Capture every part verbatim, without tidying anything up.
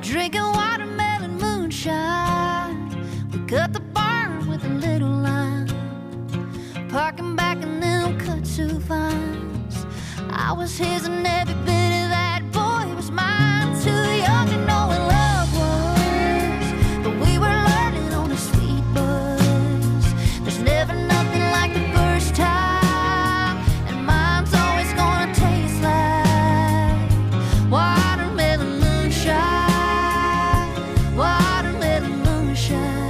drinking watermelon moonshine. We cut the barn with a little line, parking back in them kudzu vines. I was his and every bit of that boy was mine. Too young to know what love was, but we were learning on a sweet buzz. There's never nothing like the first time, and mine's always gonna taste like watermelon moonshine, watermelon moonshine.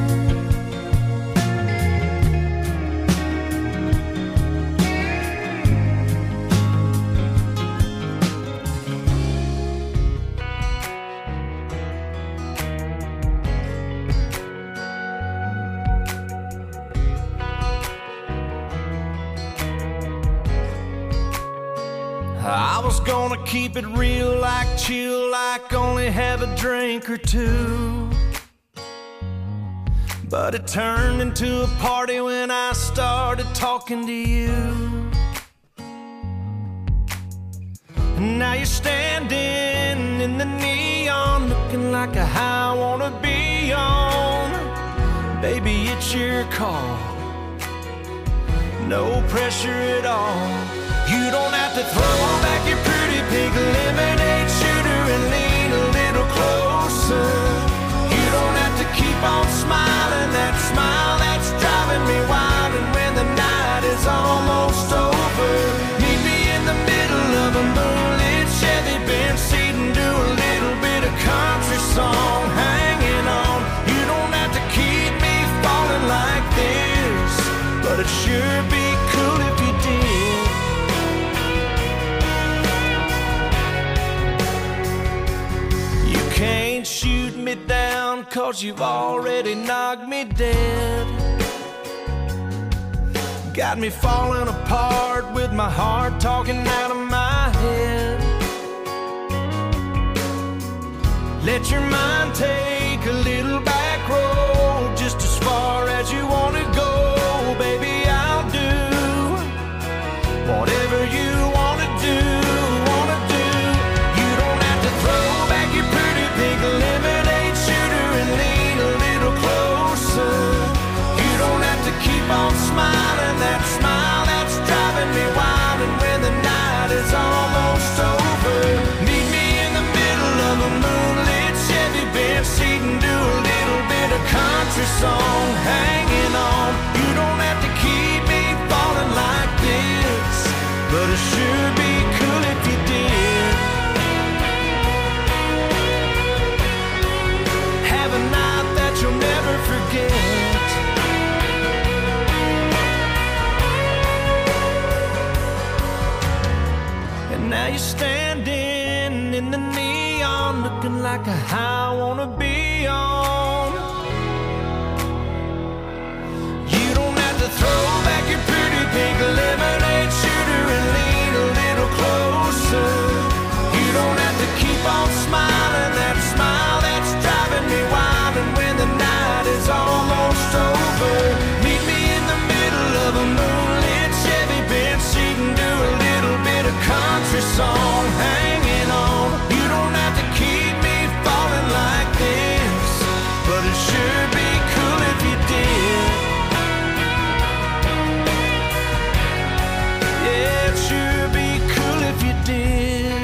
I was gonna keep it real, like chill, like only have a drink or two. But it turned into a party when I started talking to you. And now you're standing in the neon, looking like a high I wanna be on. Baby, it's your call, no pressure at all. You don't have to throw back your pretty pink lemonade shooter and lean a little closer. You don't have to keep on smiling, that smile that's driving me wild. And when the night is almost over, meet me in the middle of a moonlit Chevy Benz seat and do a little bit of country song, hanging on. You don't have to keep me falling like this, but it'd sure be cool if you did. Can't shoot me down, cause you've already knocked me dead. Got me falling apart with my heart talking out of my head. Let your mind take a little back road, just as far as you want to go. Baby, I'll do whatever you want to do, want to do. You don't have to throw back your pretty pink lemonade shooter and lean a little closer. You don't have to keep on smiling, that smile that's driving me wild. And when the night is almost over, meet me in the middle of a moonlit Chevy Benz seat and do a little bit of country song, hanging on. You don't have to keep me falling like this, but it sure be cool if you did. Have a night that you'll never forget. And now you're standing in the neon, looking like a high I wanna be on. You don't have to throw back your pretty pink lemonade shooter and lean a little closer. You don't have to keep on smiling, that smile that's driving me wild. And when the night is almost over, meet me in the middle of a moonlit Chevy Benz seat and do a little bit of country song, hanging on. You don't have to keep me falling like this, but it sure be cool if you did. Yeah, it sure be cool if you did.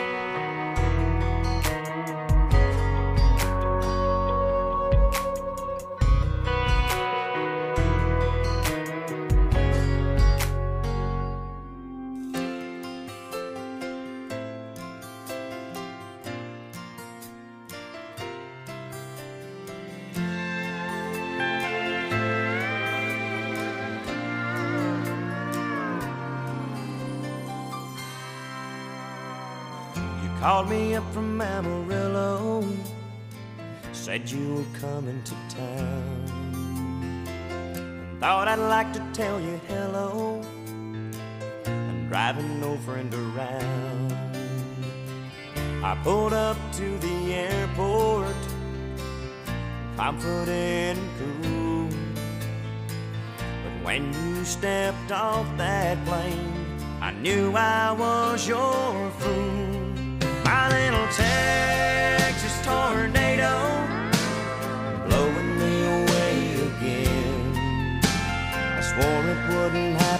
Called me up from Amarillo, said you were coming to town. Thought I'd like to tell you hello, I'm driving no friend around. I pulled up to the airport, confident and cool, but when you stepped off that plane, I knew I was your fool. My little Texas tornado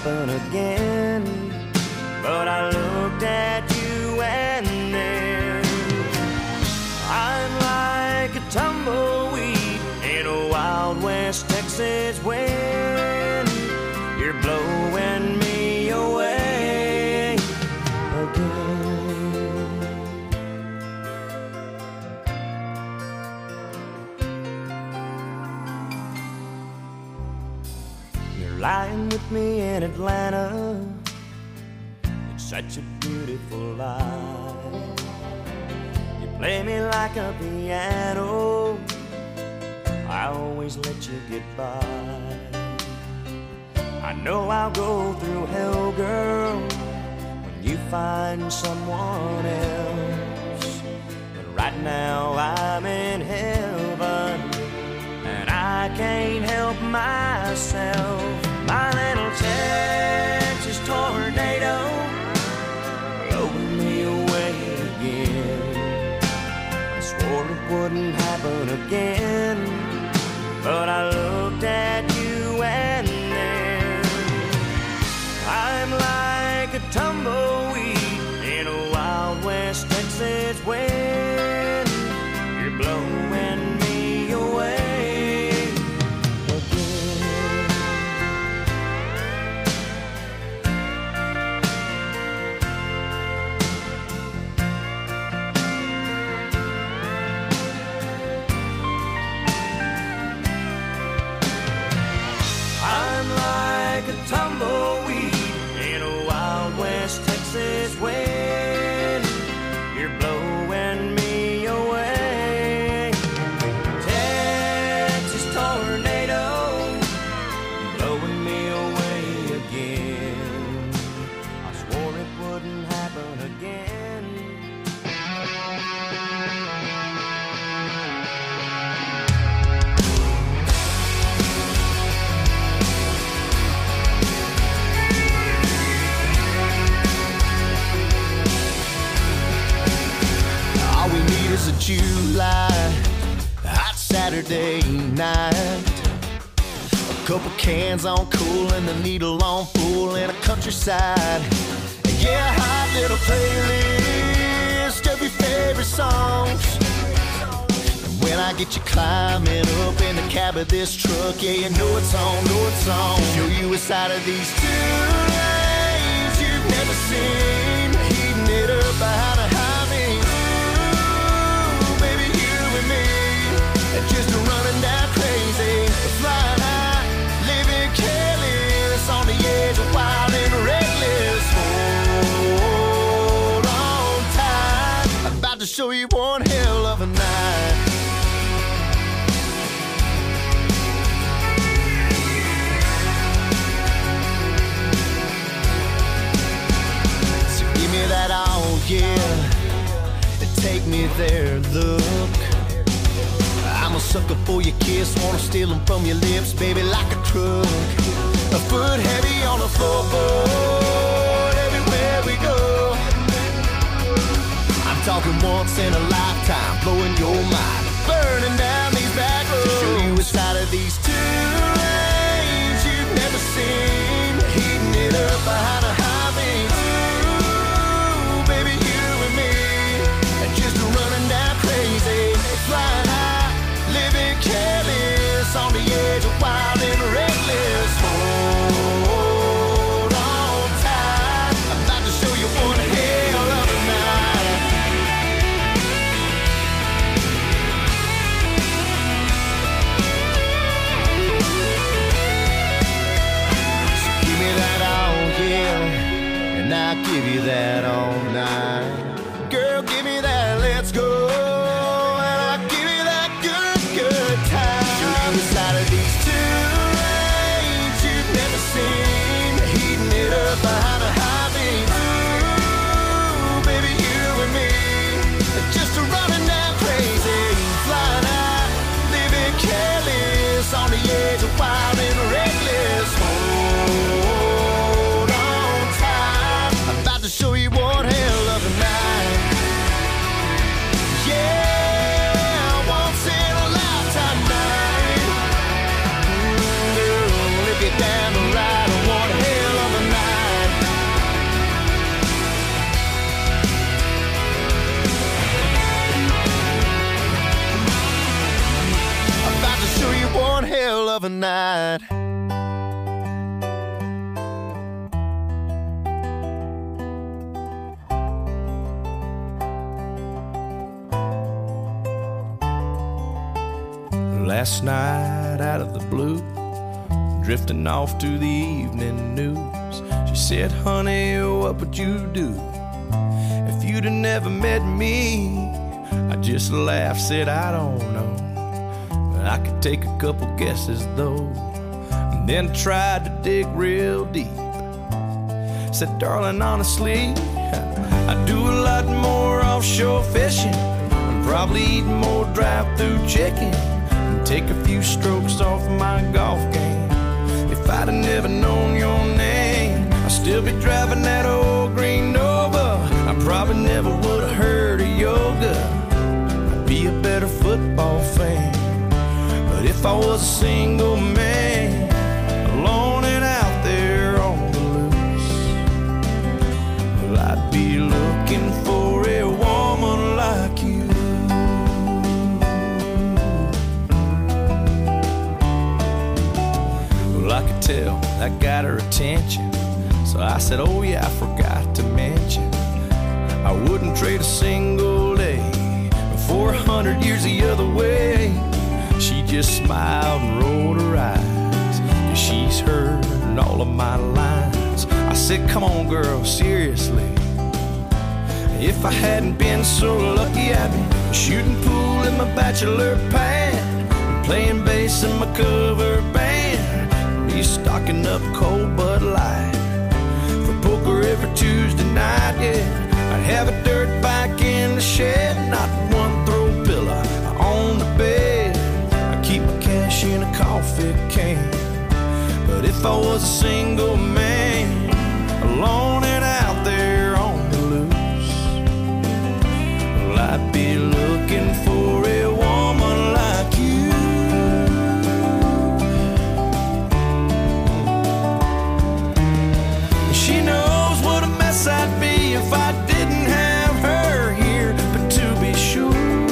happen again. But I looked at you and then I'm like a tumbleweed in a Wild West Texas wind. You're blowing me away again. You're lying with me in Atlanta. It's such a beautiful life. You play me like a piano. I always let you get by. I know I'll go through hell, girl, when you find someone else. But right now I'm in heaven, and I can't help myself. My little Texas tornado blowing me away again. I swore it wouldn't happen again, but I looked at you and then I'm like a tumbleweed in a Wild West Texas wind. You're blowing me away again. I'm like a tumbleweed in a Wild West Texas wind. You're blowing me away. Texas tornado blowing me away again. I swore it wouldn't happen again. All we need is a July hot Saturday night, a couple cans on cool and the needle on full in a countryside. And yeah, a hot little playlist of your favorite songs. And when I get you climbing up in the cab of this truck, yeah, you know it's on, know it's on. Show you a side of these two lanes you've never seen, heating it up behind a highway. Just running down crazy, flying high, living careless, on the edge of wild and reckless. Hold on tight, I'm about to show you one hell of a night. So give me that all, yeah, and take me there, look. I'm a sucker for your kiss, wanna steal them from your lips, baby, like a truck. A foot heavy on the floorboard, everywhere we go. I'm talking once in a lifetime, blowing your mind, burning down these back roads. To show you a side of these two lanes you've never seen, heating it up behind a highway. Ooh, baby, you and me, just running down crazy, flying high, living careless, on the edge of wild and reckless. Hold on tight, I'm about to show you one hell of a night. So give me that all, yeah, and I'll give you that all night. Girl, give me that, let's go. Side of these two lanes you've never seen, heating it up behind a highway. Ooh, baby, you and me, just running down crazy, flying high, living careless, on the edge of wild and reckless. Hold on tight, I'm about to show you one hell of a night. Yeah, once in a lifetime night. Down the ride, one hell of a a night. Last night out of the blue, drifting off to the evening news, she said, honey, what would you do if you'd have never met me? I just laughed, said, I don't know, but I could take a couple guesses though. And then tried to dig real deep. Said, darling, honestly, I do a lot more offshore fishing, and probably eat more drive-through chicken, and take a few strokes off my golf game. If I'd have never known your name, I'd still be driving that old green Nova. I probably never would have heard of yoga. I'd be a better football fan. But if I was a single man, alone and out there on the loose, well, I'd be looking for a woman like you. Well, I could tell that got her attention, so I said, oh yeah, I forgot to mention, I wouldn't trade a single day for a hundred years the other way. She just smiled and rolled her eyes, 'cause she's heard all of my lines. I said, come on girl, seriously, if I hadn't been so lucky, I'd be shooting pool in my bachelor pad, and playing bass in my cover band, be stocking up cold Bud Light for poker every Tuesday night, yeah. I'd have a dirt bike in the shed, not one throw pillow on the bed. I keep my cash in a coffee can. But if I was a single man, alone and out there on the loose, well, I'd be looking for a woman like you. She knows what a mess I'd be if I didn't have her here. But to be sure,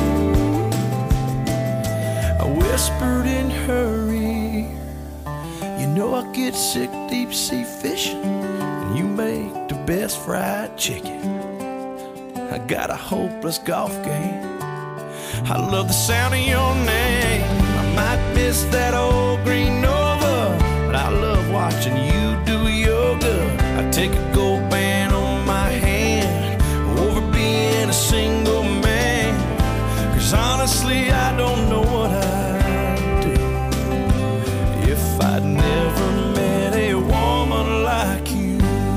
I whispered in her ear, you know I get sick deep sea fishing, and you make the best fried chicken. I got a hopeless golf game, I love the sound of your name. I might miss that old green Nova, but I love watching you do yoga. I take a gold band on my hand over being a single man, 'cause honestly I don't know what I'd do if I'd never met a woman like you.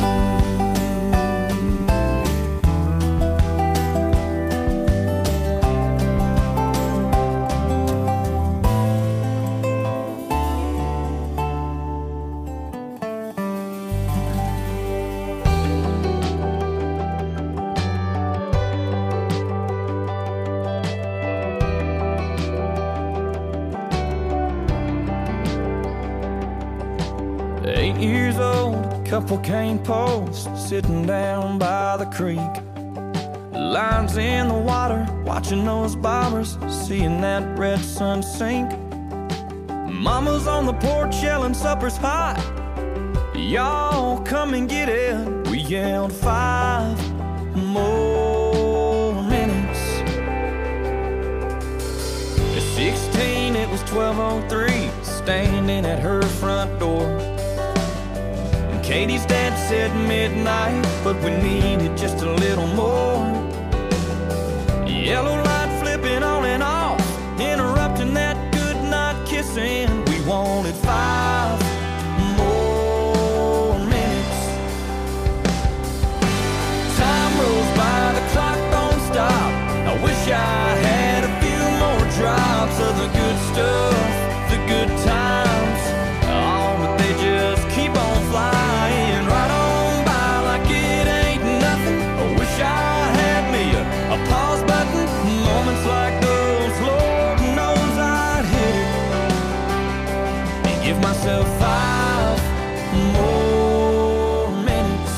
Eight years old, couple cane posts sitting down by the creek, lines in the water, watching those bobbers, seeing that red sun sink. Mama's on the porch yelling supper's hot, y'all come and get it. We yelled five more minutes. At sixteen it was twelve oh three, standing at her front door. Katie's dad said midnight, but we needed just a little more. Yellow light flipping on and off, interrupting that good night kissing. We wanted five more minutes. Time rolls by, the clock don't stop. I wish I had a few more drops of the good stuff, the good times. Oh, but they just keep on flying. Moments like those, Lord knows I'd hit it and give myself five more minutes.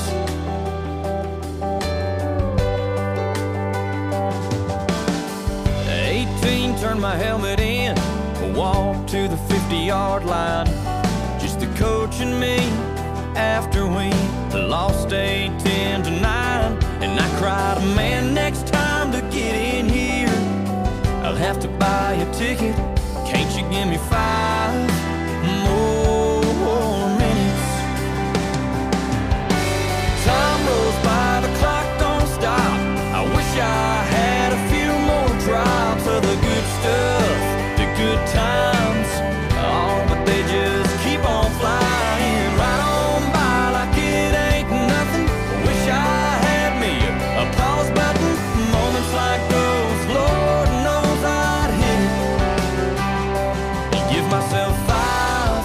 eighteen, turned my helmet in, walked to the fifty-yard line, just the coach and me, after we lost eighteen to nine. And I cried, man, next time to get in here, I'll have to buy a ticket. Can't you give me five more minutes? Time rolls by, the clock don't stop. I wish I had a few more drops of the good stuff, the good times. Oh, but they just keep on flying right on by like it ain't nothing. Wish I had me a pause button. Moments like those, Lord knows I'd hit it and give myself five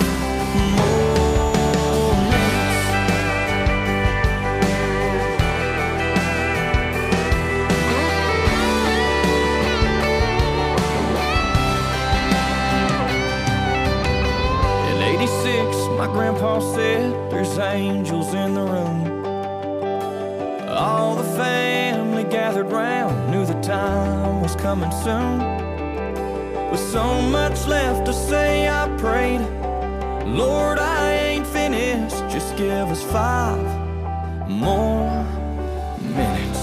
more minutes. In eighty-six, my grandpa said there's angels in the room. All the family gathered round, knew the time was coming soon. With so much left to say, I prayed, Lord, I ain't finished, just give us five more minutes.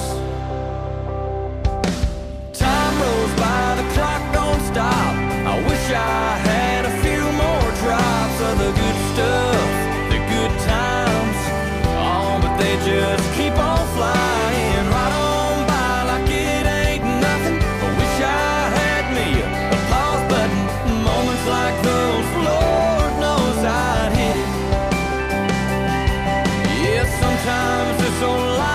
Time rolls by, the clock don't stop. I wish I had a few more drops of the good stuff, the good times. Oh, but they just keep on flying right on by like it ain't nothing. I wish I had me a pause button. Moments like those, Lord knows I'd hit it. Yeah, sometimes this old life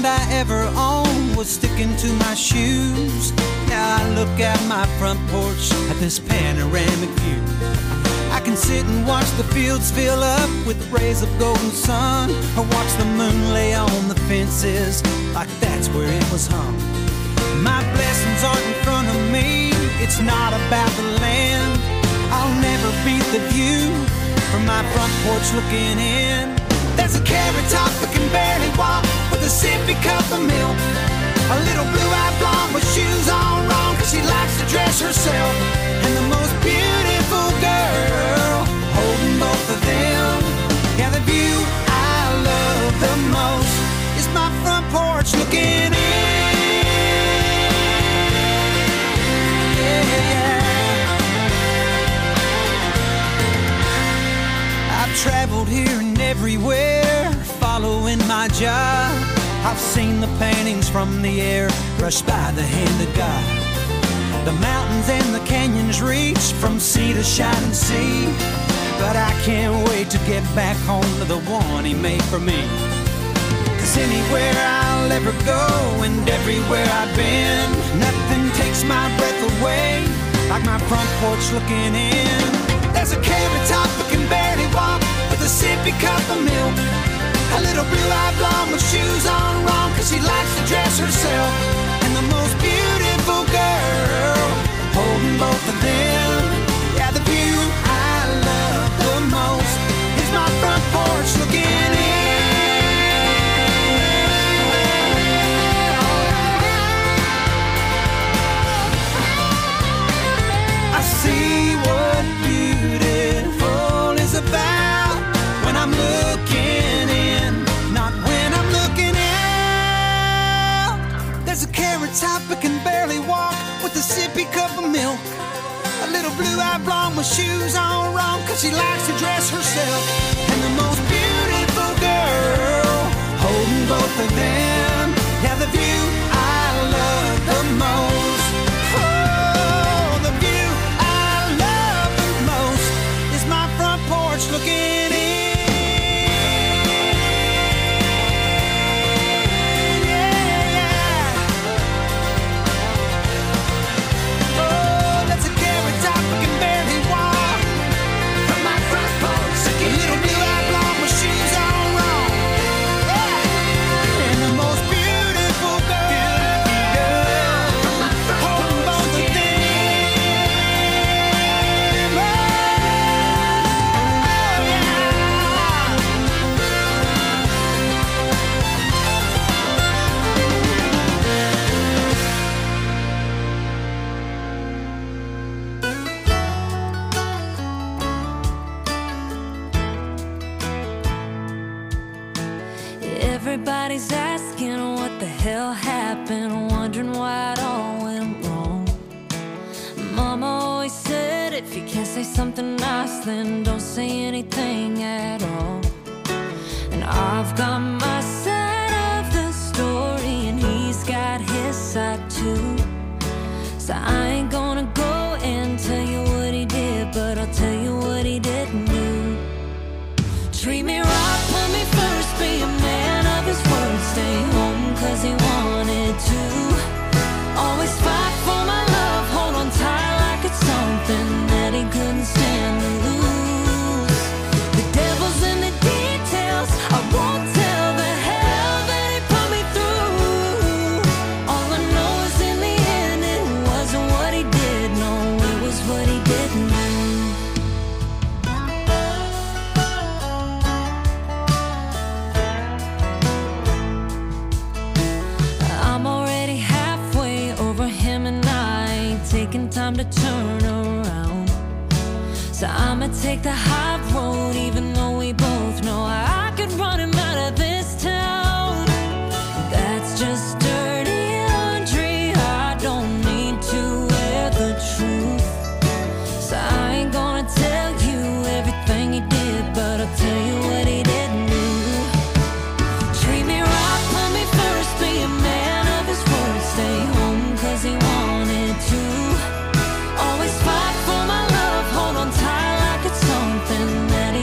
sound I ever owned was sticking to my shoes. Now I look out my front porch at this panoramic view. I can sit and watch the fields fill up with rays of golden sun, or watch the moon lay on the fences like that's where it was hung. My blessings aren't in front of me, it's not about the land. I'll never beat the view from my front porch looking in. There's a carrot top that can barely walk with a sippy cup of milk. A little blue-eyed blonde with shoes on wrong, cause she likes to dress herself. And the most beautiful girl holding both of them. Yeah, the view I love the most is my front porch looking in. Yeah, yeah. I've traveled here and everywhere, following my job. I've seen the paintings from the air brushed by the hand of God. The mountains and the canyons reach from sea to shining sea. But I can't wait to get back home to the one he made for me. Cause anywhere I'll ever go and everywhere I've been, nothing takes my breath away like my front porch looking in. There's a carrot top that can barely walk with a sippy cup of milk. A little blue-eyed blonde with shoes on wrong, cause she likes to dress herself. And the most beautiful girl holding both of them. Yeah, the view I love the most is my front porch looking in. I see what beautiful is about when I'm looking in, not when I'm looking out. There's a carrot top that can barely walk with a sippy cup of milk. A little blue-eyed blonde with shoes on wrong, cause she likes to dress herself. And the most beautiful girl holding both of them. Yeah, the view I love the most. Oh, the view I love the most is my front porch looking in. Everybody's asking what the hell happened, wondering why it all went wrong. Mama always said if you can't say something nice, then don't say anything at all. And I've got my side of the story and he's got his side too. So I ain't gonna go and tell you what he did, but I'll tell you what he didn't do. Treat me right, put me first, be a man of his word, stay home cause he wanted to. Always fight for my love, hold on tight like it's something that he couldn't stand to lose. The devil's in the details, I won't tell the hell that he put me through. All I know is in the end it wasn't what he did, no, it was what he didn't do. Taking time to turn around, so I'ma take the high road, even though we both know I could run him out of this town. That's just dirty laundry, I don't need to wear the truth. So I ain't gonna tell you everything he did, but I'll tell you what he didn't do. Treat me right, put me first, be a man of his word, stay home cause he wanted to. Always fight for my love, hold on tight like it's something that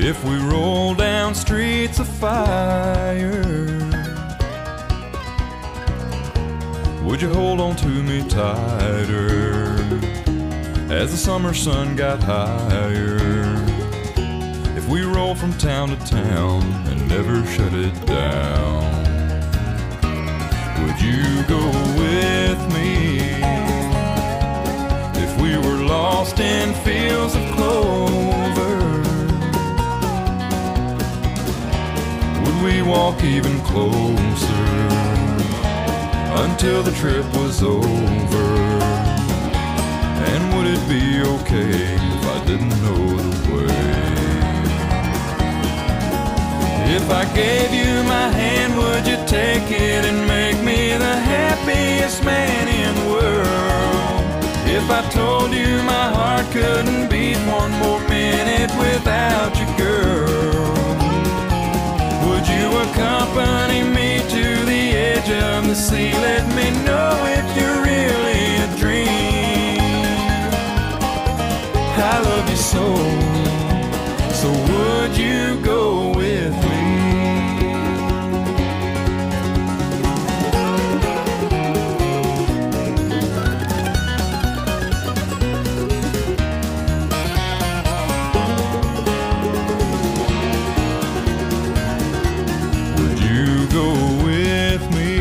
if we roll down streets of fire, would you hold on to me tighter as the summer sun got higher? If we roll from town to town and never shut it down, would you go with me? If we were lost in fields of clover, would we walk even closer until the trip was over? And would it be okay if I didn't know the way? If I gave you my hand, would you take it and make me the happiest man in the world? If I told you my heart couldn't beat one more minute without you, girl, would you accompany me to the edge of the sea? Let me know if you're really a dream. I love you so, so would you go with me? Would you go with me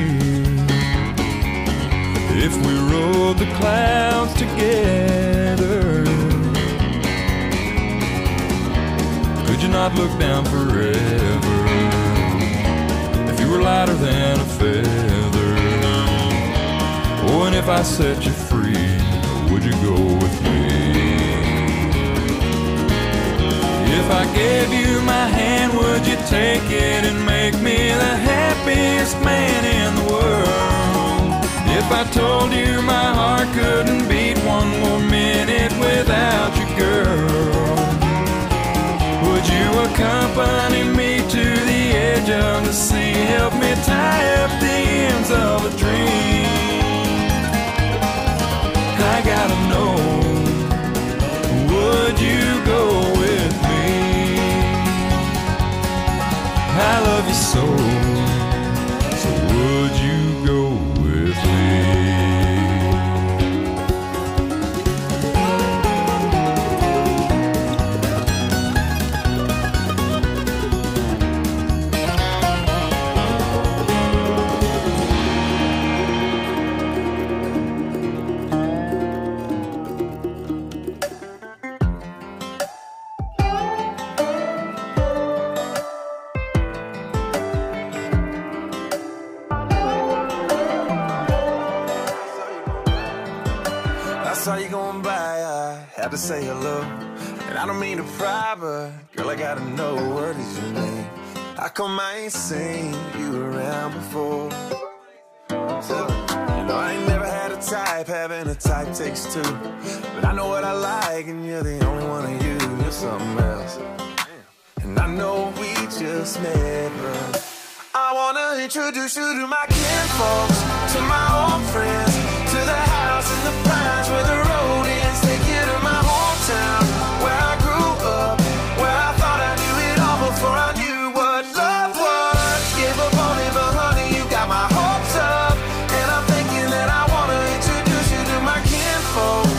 if we rode the clouds together? Could you not look down forever if you were lighter than a feather? Oh, and if I set you free, would you go with me? If I gave you my hand, would you take it and make me the happiest man in the world? If I told you my heart couldn't beat one more minute without you, girl, would you accompany me to the edge of the sea? Help me tie up the ends of a dream. I gotta know, would you go with me? I love you so, so would you go with me? Saw you going by, I had to say hello. And I don't mean to pry, but girl, I gotta know, what is your name? How come I ain't seen you around before? So, you know, I ain't never had a type, having a type takes two. But I know what I like, and you're the only one of you. You're something else. And I know we just met, but I wanna introduce you to my kinfolks, to my old friends, to the house in the pines where the road ends. Take you to my hometown, where I grew up, where I thought I knew it all before I knew what love was. Gave up on it, but honey, you got my hopes up. And I'm thinking that I wanna introduce you to my kinfolks.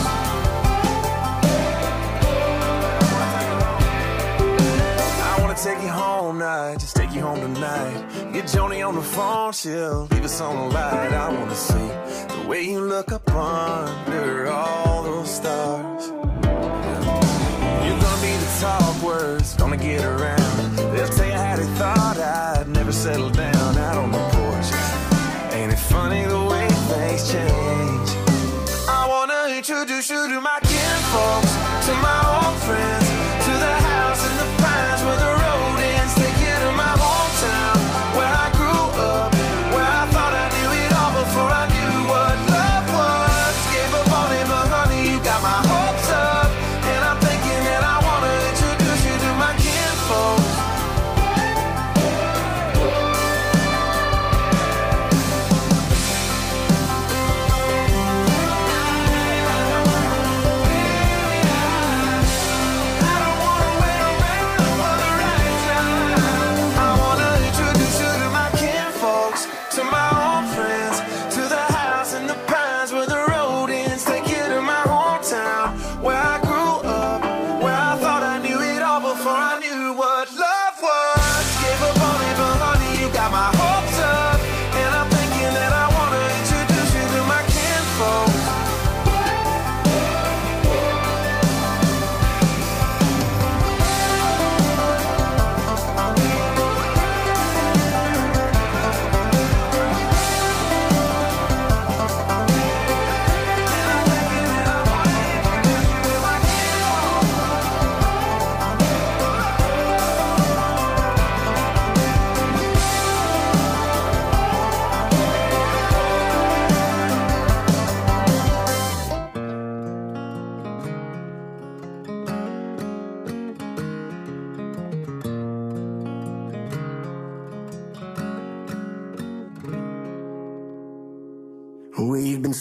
I wanna take you home night, just take you home tonight. Get Joni on the phone, she'll leave us on the light. I wanna see the way you look up under all those stars. You're gonna be the talk words, gonna get around. They'll tell you how they thought I'd never settle down out on the porch. Ain't it funny the way things change? I wanna introduce you to my kinfolks, to my old friends, to the house in the pines where the road ends. Take you to my hometown, where I grew up, where I thought I knew it all before I knew what love was. Gave up on it, but honey, you got my hopes up. And I'm thinking that I wanna introduce you to my kinfolks. I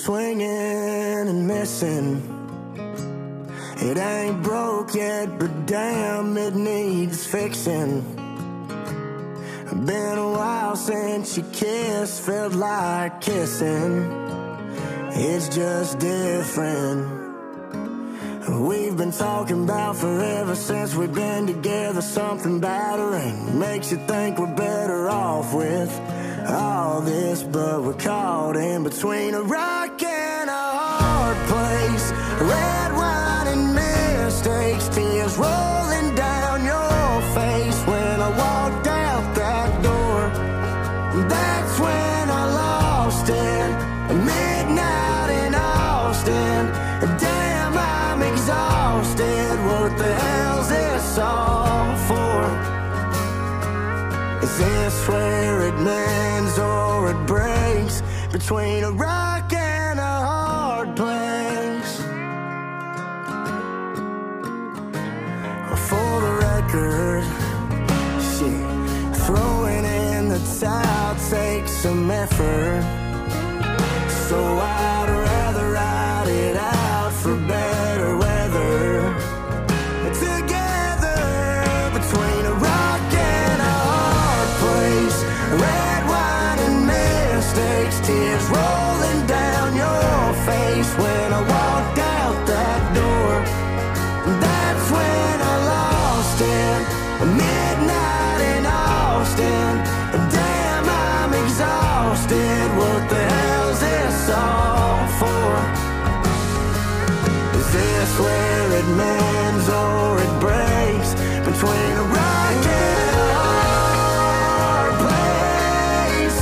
swinging and missing. It ain't broke yet, but damn, it needs fixing. Been a while since you kissed, felt like kissing. It's just different. We've been talking about forever since we've been together. Something battering makes you think we're better off with all this, but we're caught in between a rock and a hard place. Red wine and mistakes, tears rolling down your face. When I walked out that door, that's when I lost it. Midnight in Austin, damn, I'm exhausted. What the hell's this all for? Is this where it mends or it breaks? Between a rock and a hard place. For the record, shit, throwing in the towel takes some effort. So I'd rather ride it out for better weather. Together between a rock and a hard place. Red wine and mistakes, tears rolling down your face. When I walked out that door, that's when I lost it. Midnight in Austin, damn, I'm exhausted. What the hell's this all for? Is this where it mends or it breaks? Between a rock and a hard place.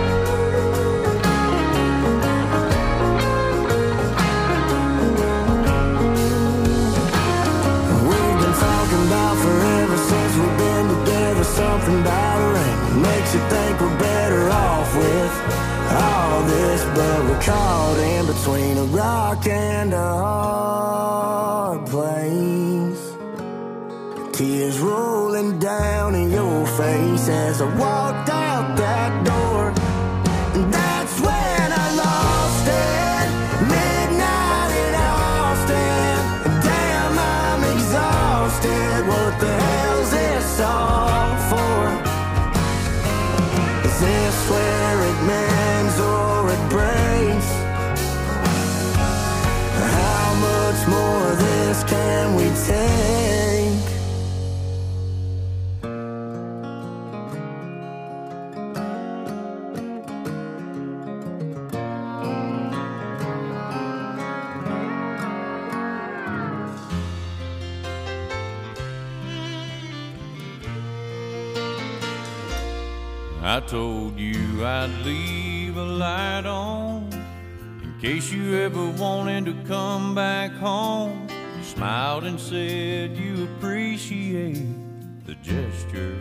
We've been talking about forever since we've been together. Something battering makes you think we're better off with all this, but we're caught in between a rock and a hard place. Tears rolling down in your face as I walked out that door. And that's when I lost it. Midnight in Austin. Damn, I'm exhausted. What the hell's this all for? Is this where it mends or it breaks? How much more of this can we take? I told you I'd leave a light on in case you ever wanted to come back home. You smiled and said you appreciate the gesture.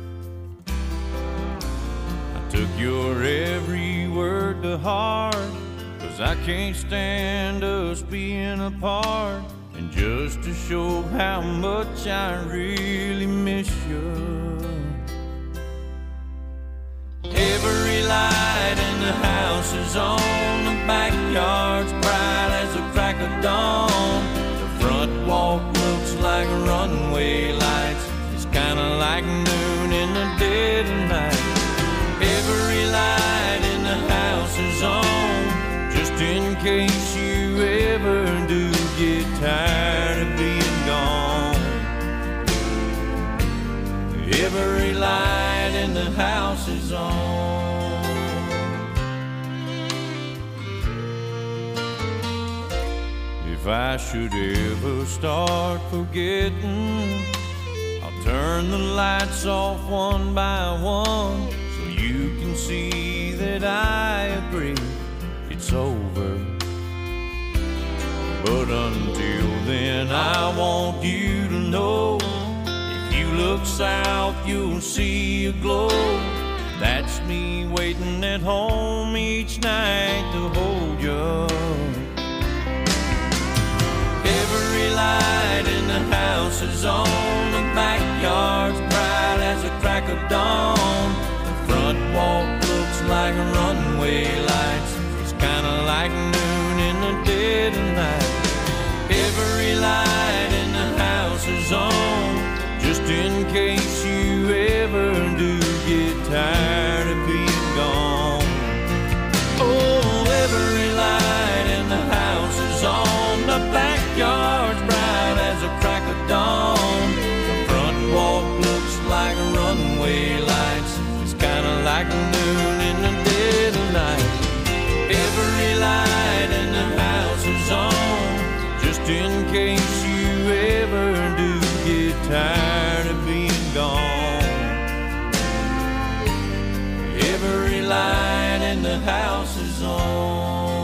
I took your every word to heart, 'cause I can't stand us being apart. And just to show how much I really miss you, every light in the house is on. The backyard's bright as the crack of dawn. The front walk looks like runway lights. It's kinda like noon in the dead of night. Every light in the house is on, just in case you ever do get tired of being gone. Every light in the house is on. If I should ever start forgetting, I'll turn the lights off one by one, so you can see that I agree it's over. But until then, I want you to know, you look south, you'll see a glow. That's me waiting at home each night to hold you. Every light in the house is on. The backyard's bright as the crack of dawn. The front walk looks like runway lights. It's kinda like noon dead of night. Every light in the house is on, just in case you ever do get tired of being gone. Oh, every light in the house is on, the backyard's bright as a crack of dawn. The front walk looks like runway lights, it's kinda like noon in the dead of night. Every light in the house is on, just in case you ever do get tired of being gone. Every light in the house is on.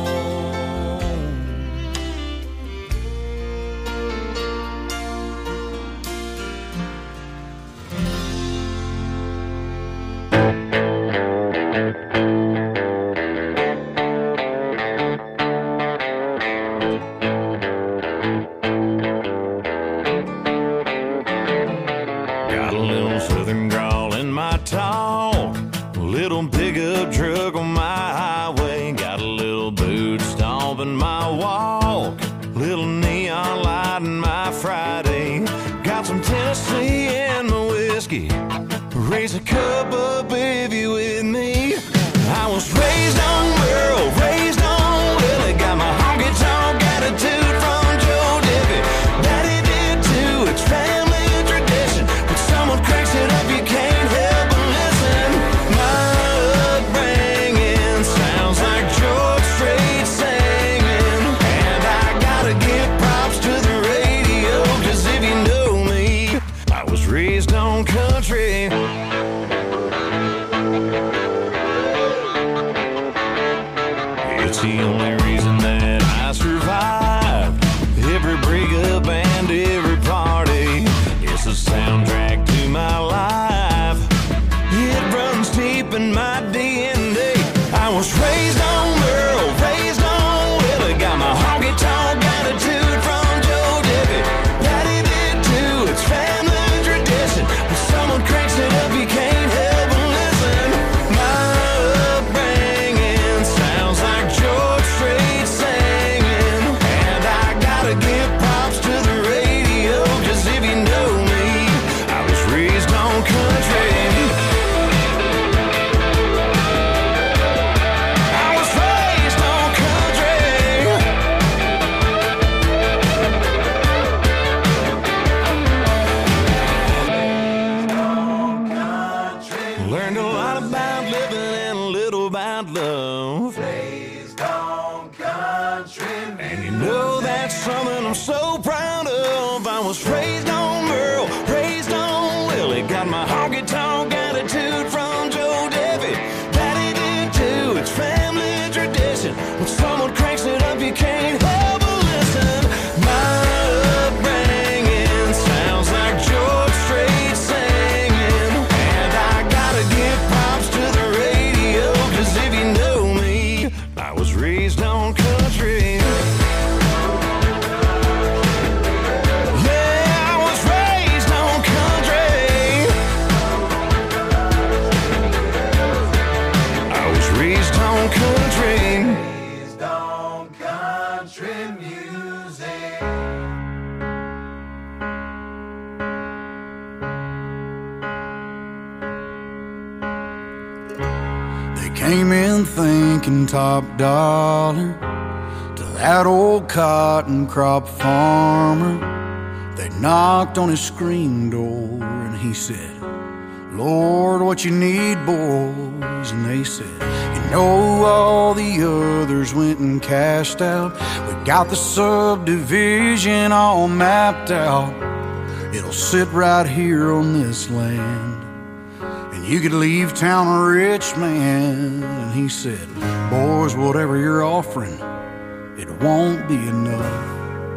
Raise a cup up if you with me. I was raised on Merle, raised on Willie. Got my honky tonk attitude from Joe Diffie. Daddy did too, it's family tradition. When someone cranks it up, you can't help but listen. My upbringing sounds like George Strait singing. And I gotta give props to the radio, cause if you know me, I was raised on country. It's the only reason that I survived every breakup and every party. It's the soundtrack to my life. It runs deep in my D N A. I was raised on Merle, raised on Willie. Got my honky tonk attitude from Joe Diffie. Daddy did too, it's family tradition. When someone cranks it up, you can't help but listen. My upbringing sounds like George Strait singing. And I gotta give props to the radio, cause if you know me, I was raised on country. I was raised on country. Learned a lot about living and a little about love. Raised on country. And you know that's something I'm so proud of. I was raised on Merle, raised on Willie. Got my honky tonk attitude from Joe Diffie. Daddy did too, it's family tradition. When someone cranks it up, you can't help but listen. My upbringing sounds like George Strait singing. And I gotta give props to the radio, cause if you know me, I was raised on country. Yeah, I was raised on country. I was raised on country. Raised on country music. They came in thinking top dollar to that old cotton crop farmer. They knocked on his screen door and he said, Lord, what you need, boys? And they said, you know all the others went and cashed out. We got the subdivision all mapped out. It'll sit right here on this land. You could leave town a rich man. And he said, boys, whatever you're offering, it won't be enough.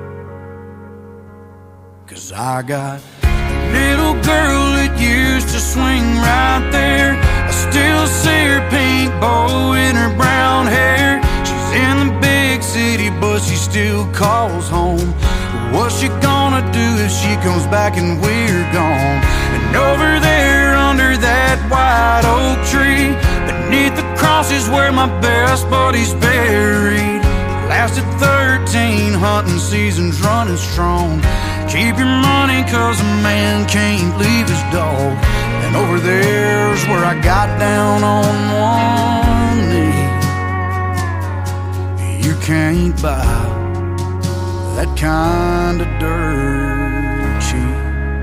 Cause I got a little girl that used to swing right there. I still see her pink bow in her brown hair. She's in the big city, but she still calls home. What's she gonna do if she comes back and we're gone? And over there under that white oak tree, beneath the cross is where my best buddy's buried. Lasted thirteen hunting season's running strong. Keep your money cause a man can't leave his dog. And over there's where I got down on one knee. You can't buy that kind of dirt cheap.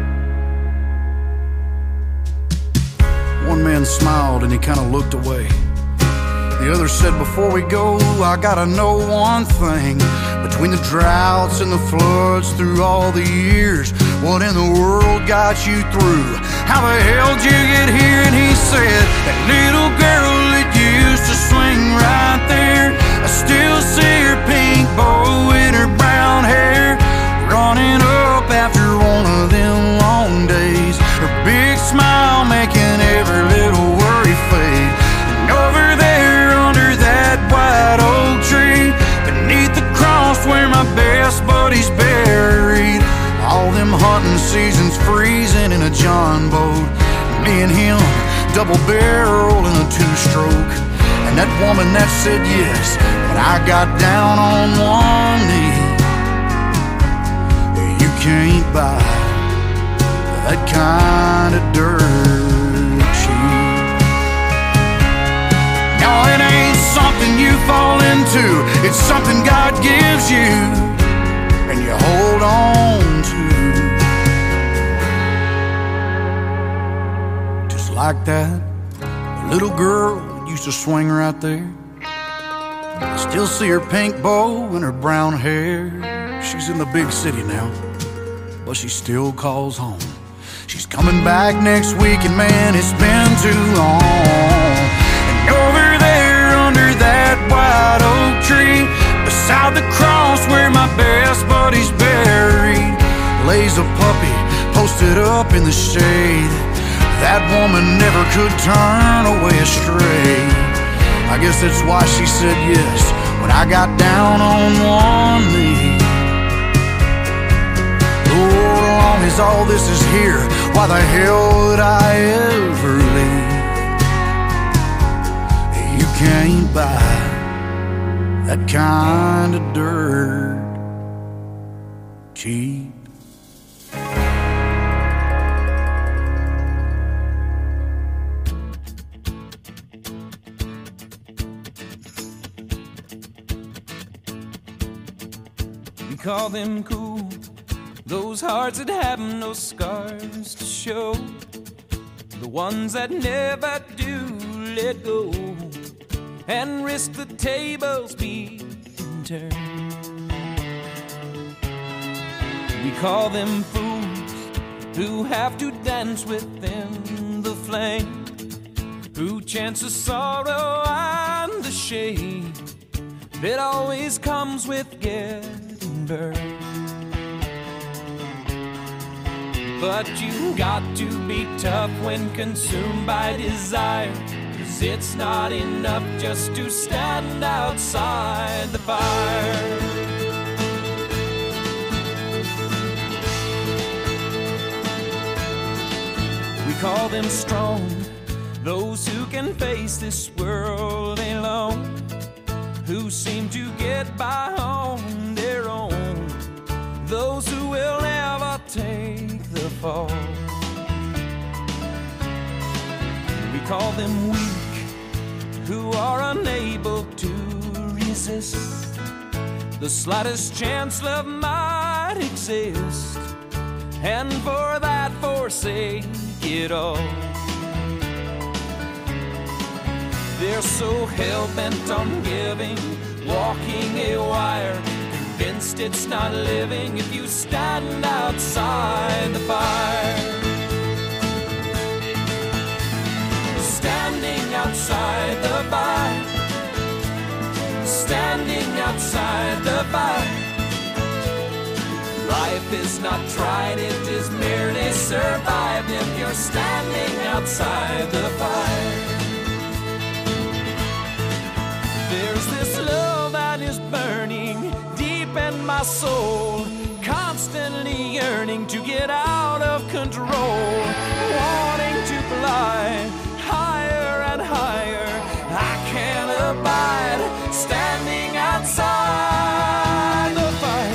One man smiled and he kind of looked away. The other said, before we go, I gotta know one thing. Between the droughts and the floods through all the years, what in the world got you through? How the hell did you get here? And he said, that little girl that used to swing right there, I still see her pink bow in her brown hair, running up after one of them long days, her big smile making every little worry fade. And over there under that white oak tree, beneath the cross where my best buddy's buried, all them hunting seasons freezing in a John boat, me and him double barrel in a two-stroke. And that woman that said yes, but I got down on one knee. You can't buy that kind of dirt cheap. No, it ain't something you fall into, it's something God gives you and you hold on to. Just like that little girl that used to swing right there, I still see her pink bow and her brown hair. She's in the big city now, but she still calls home. She's coming back next week, and man, it's been too long. And over there under that white oak tree, beside the cross where my best buddy's buried, lays a puppy posted up in the shade. That woman never could turn away astray. I guess that's why she said yes when I got down on one knee. Lord, as long as all this is here, why the hell would I ever leave? You can't buy that kind of dirt cheap. We call them cool, those hearts that have no scars to show, the ones that never do let go and risk the tables being turned. We call them fools who have to dance within the flame, who chance the sorrow and the shame that always comes with getting burned. But you got to be tough when consumed by desire, 'cause it's not enough just to stand outside the fire. We call them strong, those who can face this world alone, who seem to get by on their own, those who will never take the fall. We call them weak, who are unable to resist the slightest chance love might exist, and for that forsake it all. They're so hell-bent on giving, walking a wire, convinced it's not living if you stand outside the fire. Standing outside the fire, standing outside the fire. Life is not tried, it is merely survived if you're standing outside the fire. There's this love that is burning deep in my soul, constantly yearning to get out of control, wanting to fly higher and higher. I can't abide standing outside the fire.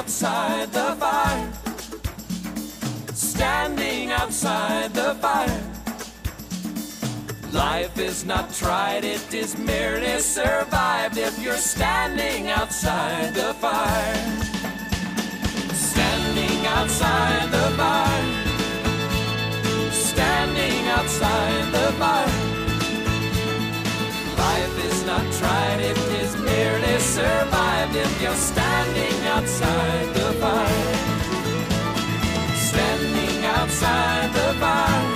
outside the fire, standing outside the fire. Life is not tried, it is merely survived if you're standing outside the fire. Standing outside the fire, standing outside the fire. Life is not tried, it is merely survived if you're standing outside the fire. Standing outside the fire,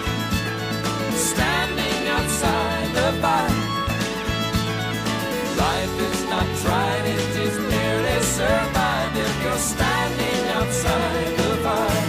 standing outside the fire. Life is not tried, it is merely survived if you're standing outside the fire.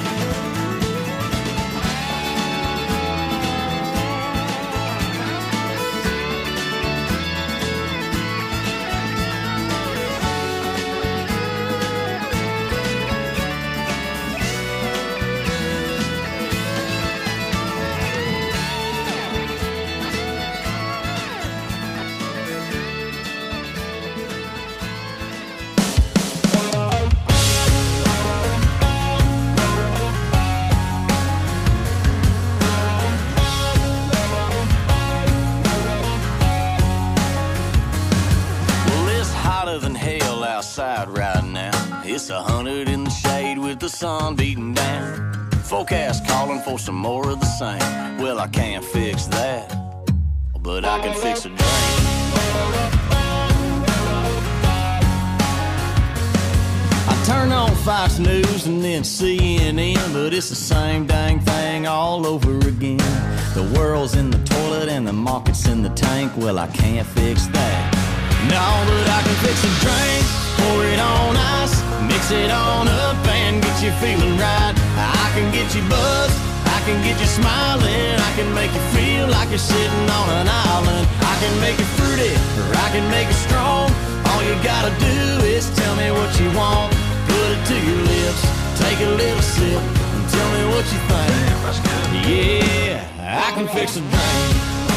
Right now, it's a hundred in the shade with the sun beating down. Forecast calling for some more of the same. Well, I can't fix that, but I can fix a drink. I turn on Fox News and then C N N, but it's the same dang thing all over again. The world's in the toilet and the market's in the tank. Well, I can't fix that. No, but I can fix a drink. Pour it on ice, mix it on up and get you feeling right. I can get you buzzed, I can get you smiling, I can make you feel like you're sitting on an island. I can make it fruity, or I can make it strong. All you gotta do is tell me what you want. Put it to your lips, take a little sip, and tell me what you think. Yeah, I can fix a drink.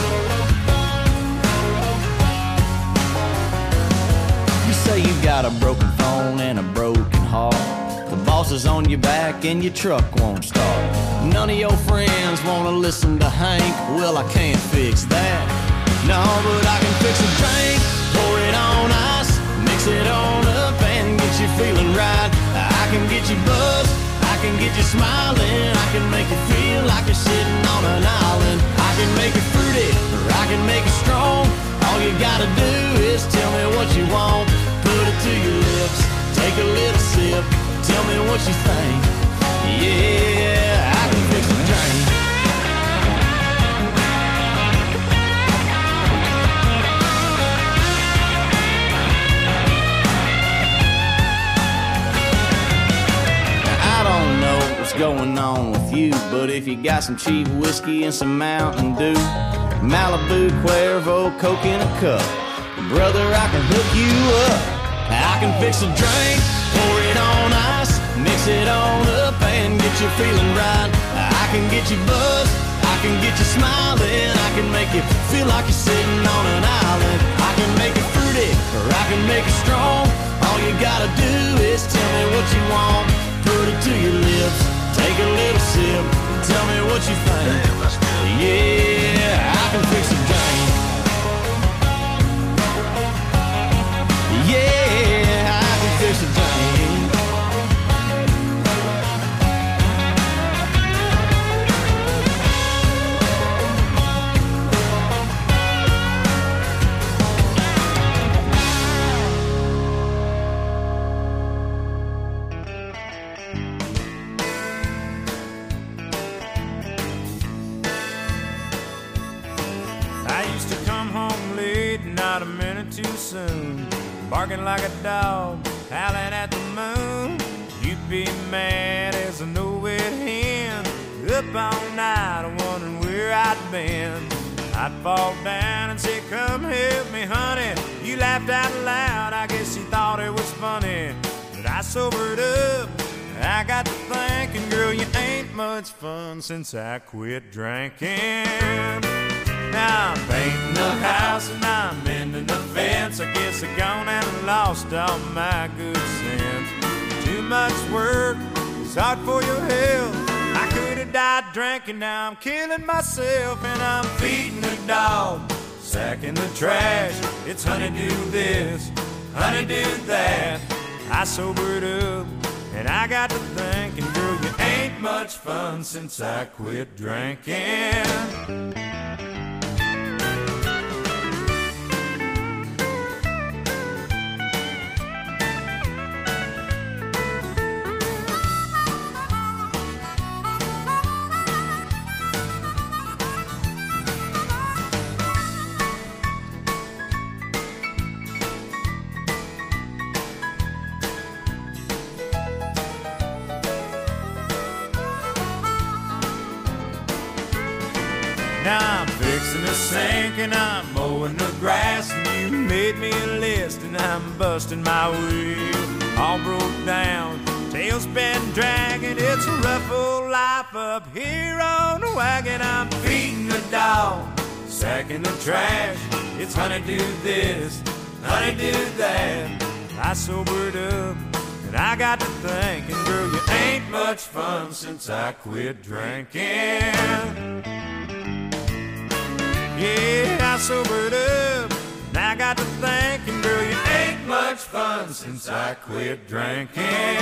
Say you got a broken phone and a broken heart. The boss is on your back and your truck won't start. None of your friends wanna listen to Hank. Well, I can't fix that. No, but I can fix a drink. Pour it on ice, mix it on up and get you feeling right. I can get you buzzed, I can get you smiling, I can make you feel like you're sitting on an island. I can make it fruity, or I can make it strong. All you gotta do is tell me what you want. Put it to your lips, take a little sip, tell me what you think. Yeah, I can fix a drink. Now, I don't know what's going on with you, but if you got some cheap whiskey and some Mountain Dew, Malibu, Cuervo, Coke in a cup, brother, I can hook you up. I can fix a drink, pour it on ice, mix it on up and get you feeling right. I can get you buzzed, I can get you smiling, I can make you feel like you're sitting on an island. I can make it fruity, or I can make it strong. All you gotta do is tell me what you want. Put it to your lips, take a little sip, tell me what you think. Yeah, I can fix a drink. Yeah, I can fix a drink. I used to come home late, not a minute too soon, barking like a dog, howling at the moon. You'd be mad as a no-wit hen, up all night wondering where I'd been. I'd fall down and say, come help me, honey. You laughed out loud, I guess you thought it was funny. But I sobered up, I got to thinking, girl, you ain't much fun since I quit drinking. Now I'm painting the house and I'm mending the fence. I guess I gone and lost all my good sense. Too much work, it's hard for your health. I could have died drinking, now I'm killing myself. And I'm feeding the dog, sacking the trash. It's honeydew this, honeydew that. I sobered up and I got to thinking, girl, you ain't much fun since I quit drinking. Now I'm fixing the sink and I'm mowing the grass, and you made me a list and I'm busting my wheel. All broke down, tail's been dragging. It's a rough old life up here on the wagon. I'm feeding the dog, sacking the trash. It's honeydew this, honeydew that. I sobered up and I got to thinking, girl, you ain't much fun since I quit drinking. Yeah, I sobered up, and I got to thinking, girl, you ain't much fun since I quit drinking.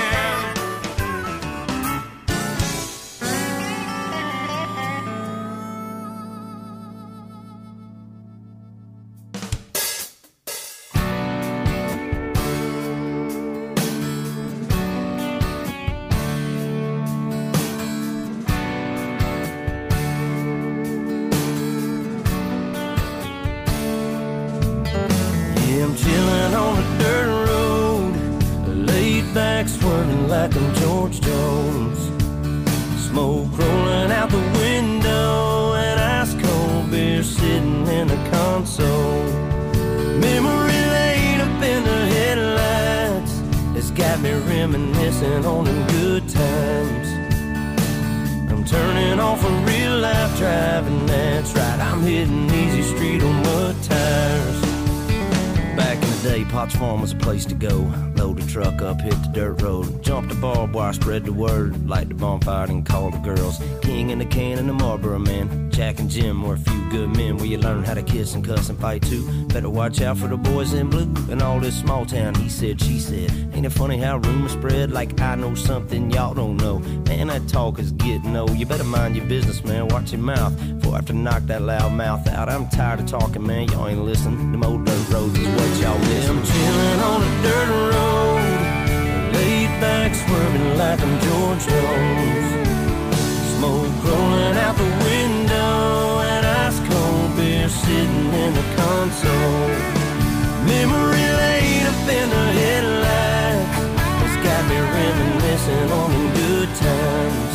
Swerving like I'm George Jones. Smoke rolling out the window and ice cold beer sitting in the console. Memory laid up in the headlights, it's got me reminiscing on them good times. I'm turning off a real life driving, that's right, I'm hitting easy street on mud tires. Back in the day, Potts Farm was a place to go. Load the truck up, hit the dirt road, jump the barbed wire, spread the word, light the bonfire and call the girls. King and the can and the Marlboro man, Jack and Jim were a few good men where you learn how to kiss and cuss and fight too. Better watch out for the boys in blue and all this small town he said, she said. Ain't it funny how rumors spread like I know something y'all don't know? Man, that talk is getting old. You better mind your business, man, watch your mouth before I have to knock that loud mouth out. I'm tired of talking, man, y'all ain't listening. Them old dirt roads is what y'all miss. I'm chilling on a dirt road, laid back swerving like I'm George Jones. Smoke rolling out the window and ice cold beer sitting in the console. Memory laid up in the headlights, it's got me reminiscing on them good times.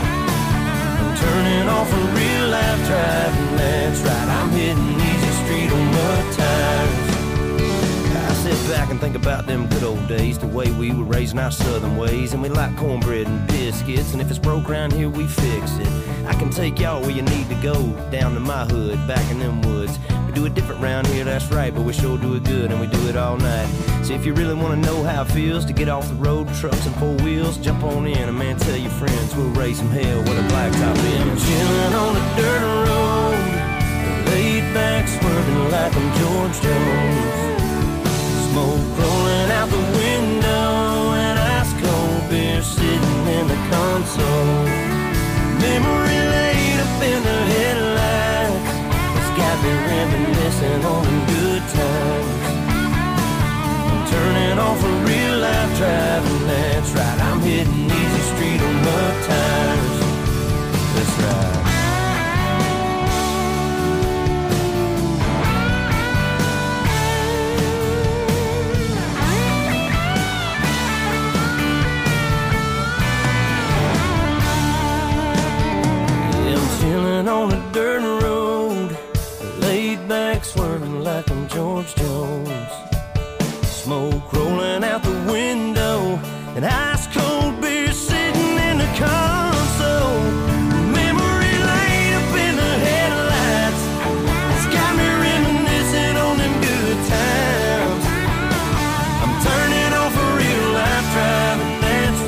I'm turning off a real life driving, that's right, I'm hitting easy street on mud tires. I sit back and think about them good old days, the way we were raising our southern ways, and we like cornbread and biscuits, and if it's broke around here, we fix it. I can take y'all where you need to go, down to my hood, back in them woods. We do it different round here, that's right, but we sure do it good, and we do it all night. So if you really want to know how it feels to get off the road, trucks and four wheels, jump on in, and man, tell your friends we'll raise some hell with a blacktop in. Chilling on a dirt road, laid back swerving like I'm George Jones. Smoke rolling out the window and ice cold beer sitting in the console. Memory laid up in the headlights, it's got me reminiscing on them good times. I'm turning off a real life driving, that's right, I'm hitting easy street on mud tires. That's right. On a dirt road, laid back swerving like I'm George Jones. Smoke rolling out the window and ice cold beer sitting in the console. Memory laid up in the headlights, it's got me reminiscing on them good times. I'm turning off a real life driving, that's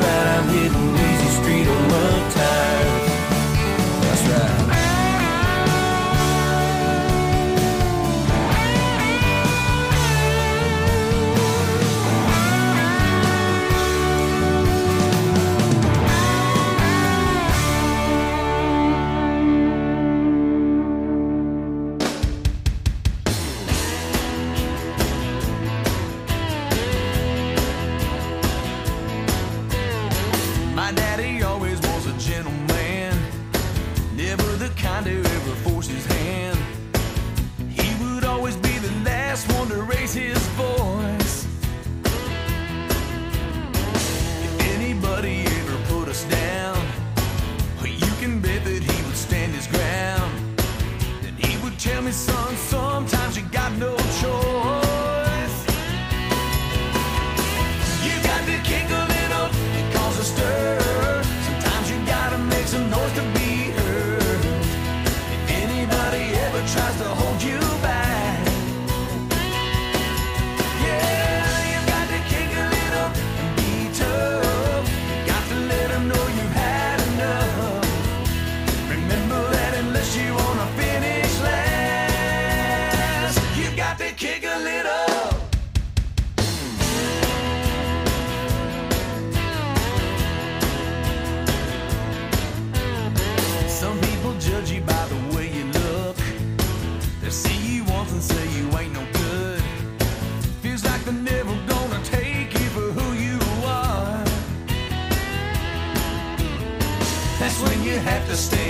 the stage.